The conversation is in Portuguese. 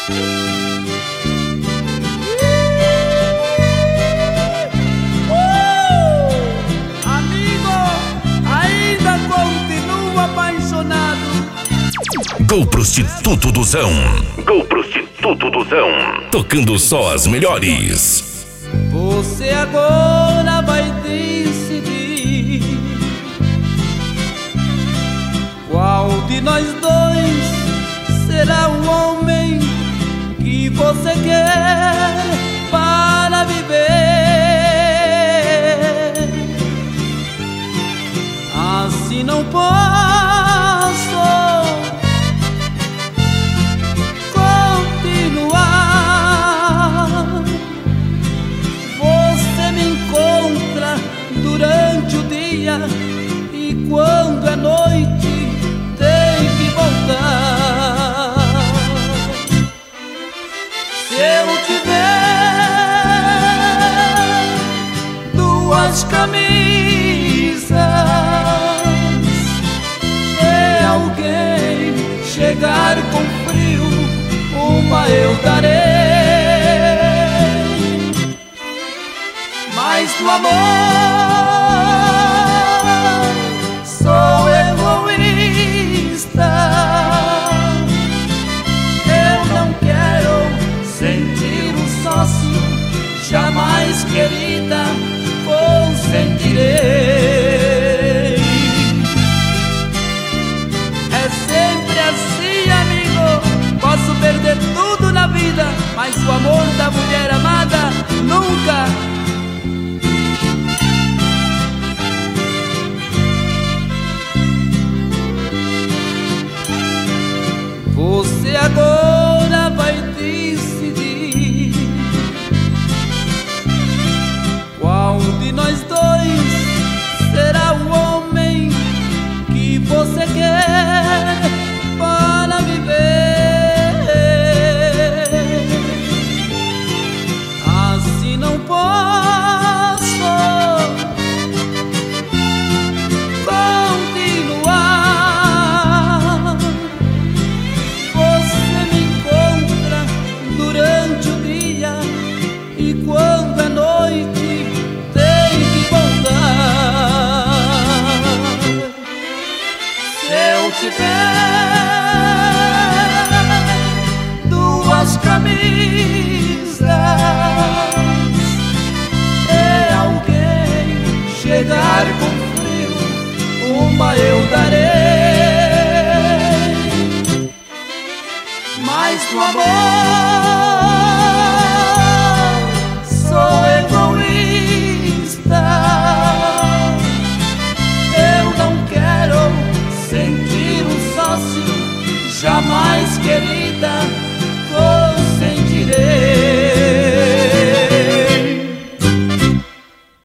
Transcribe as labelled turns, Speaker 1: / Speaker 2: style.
Speaker 1: Gol Prostituto do Zão. Gol Prostituto do Zão. Tocando só as melhores.
Speaker 2: Você agora vai decidir qual de nós dois será o homem que você quer para viver. Assim não posso durante o dia, e quando é noite tem que voltar. Se eu tiver duas camisas e alguém chegar com frio, uma eu darei. Mas do amor sou egoísta. Eu não quero sentir um sócio, jamais, querida, consentirei. É sempre assim, amigo. Posso perder tudo na vida, mas o amor da mulher amada nunca. Você agora vai decidir qual de nós dois será o homem que você quer para viver. Assim não posso quando é noite tem que voltar. Se eu tiver duas camisas e alguém chegar com frio, uma eu darei. Mas do amor